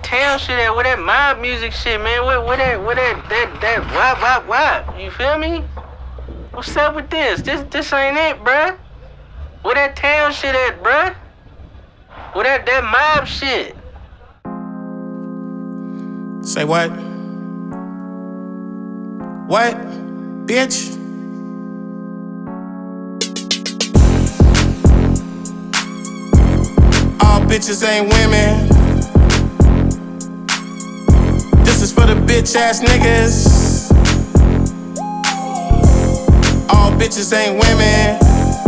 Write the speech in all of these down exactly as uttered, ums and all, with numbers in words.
town shit at? Where that mob music shit, man? Where, where that, where that, that, that, wop, wop, wop? You feel me? What's up with this? This, this ain't it, bruh. Where that town shit at, bruh? Where that, that mob shit? Say what? What? Bitch? All bitches ain't women. This is for the bitch ass niggas. All bitches ain't women.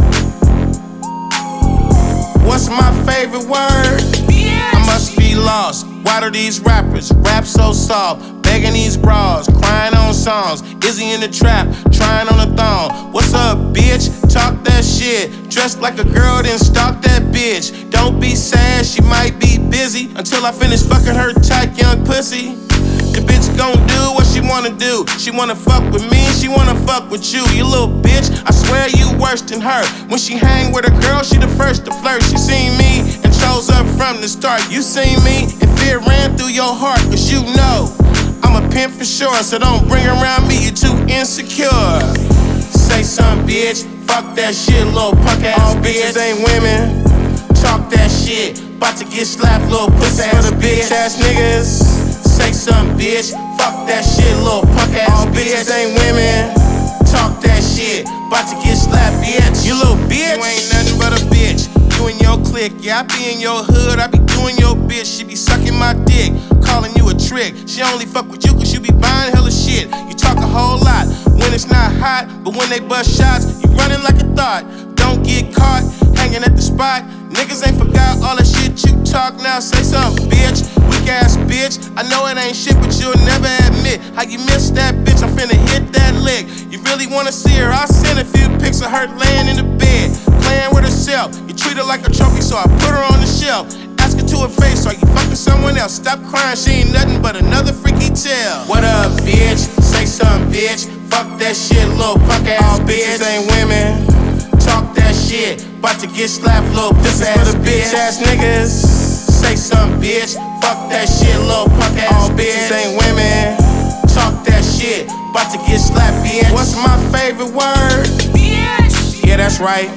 What's my favorite word? I must be lost. Why do these rappers rap so soft? Begging these bras, crying on songs. Izzy in the trap, trying on a thong. What's up, bitch? Talk that shit. Dressed like a girl, then stalk that bitch. Don't be sad, she might be busy until I finish fucking her tight young pussy. The bitch gon' do what she wanna do. She wanna fuck with me, she wanna fuck with you. You little bitch, I swear you worse than her. When she hang with a girl, she the first to flirt. She seen me and chose up from the start. You seen me and fear ran through your heart. Cause you know I'm a pimp for sure, so don't bring around me, you too insecure. Say something, bitch, fuck that shit, little punk ass All bitch. Bitches ain't women, talk that shit. Bout to get slapped, little pussy ass for the bitch ass niggas. Say something, bitch, fuck that shit, little punk ass All bitches bitch. Ain't women, talk that shit. Bout to get slapped, bitch. You little bitch, you ain't nothing but a bitch. You and your clique, yeah, I be in your hood, I be doing your bitch. She be sucking my dick, calling you a trick. She only fuck with you cause you be buying hella shit. You talk a whole lot when it's not hot, but when they bust shots, you running like a thought. Don't get caught hanging at the spot. Niggas ain't forgot all the shit you talk. Now say something, bitch. Weak ass bitch. I know it ain't shit, but you'll never admit how you missed that bitch. I'm finna hit that lick. You really wanna see her? I'll send a few pics of her laying in the bed, playing with herself. You treat her like a trophy, so I put her on the shelf. Ask her to her face, are you fucking someone else? Stop crying, she ain't nothing but another freaky tale. What up, bitch? Say something, bitch. Fuck that shit, little punk ass All bitches ain't women. Talk that shit. Bout to get slapped, little pussy ass for the bitch ass niggas. Say something, bitch. Fuck that shit, little punk ass All bitches ain't women. Talk that shit. Bout to get slapped, bitch. What's my favorite word? Bitch. Yeah, that's right.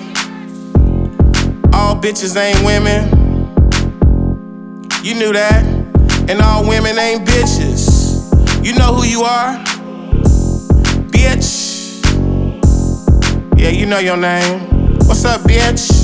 All bitches ain't women. You knew that. And all women ain't bitches. You know who you are, bitch. Yeah, you know your name. What's up, bitch?